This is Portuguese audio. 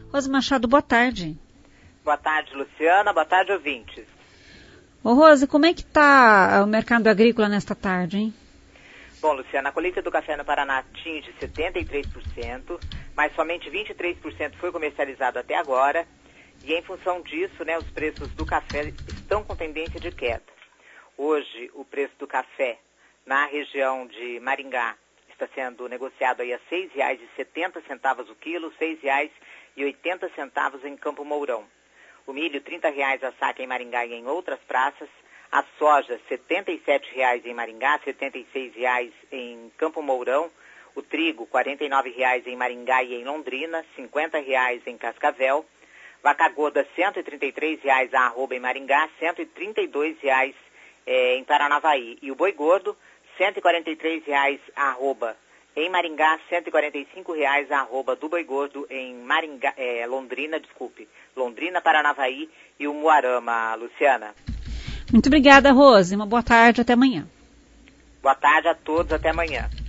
Rose Machado, boa tarde. Boa tarde, Luciana. Boa tarde, ouvintes. Ô Rose, como é que está o mercado agrícola nesta tarde, hein? Bom, Luciana, a colheita do café no Paraná atinge 73%, mas somente 23% foi comercializado até agora. E em função disso, né, os preços do café estão com tendência de queda. Hoje, o preço do café na região de Maringá está sendo negociado aí a R$ 6,70 o quilo, R$ 6,80 em Campo Mourão. O milho, R$ 30 a saca em Maringá e em outras praças. A soja, R$ 77 em Maringá, R$ 76 em Campo Mourão. O trigo, R$ 49 em Maringá e em Londrina, R$ 50 em Cascavel. Vaca gorda, R$ 133 a arroba em Maringá, R$ 132 em Paranavaí. E o boi gordo, R$ 143 a arroba em Maringá, R$ 145 a arroba do boi gordo em Maringá, Londrina, Paranavaí e o Umuarama, Luciana. Muito obrigada, Rose. Uma boa tarde, até amanhã. Boa tarde a todos, até amanhã.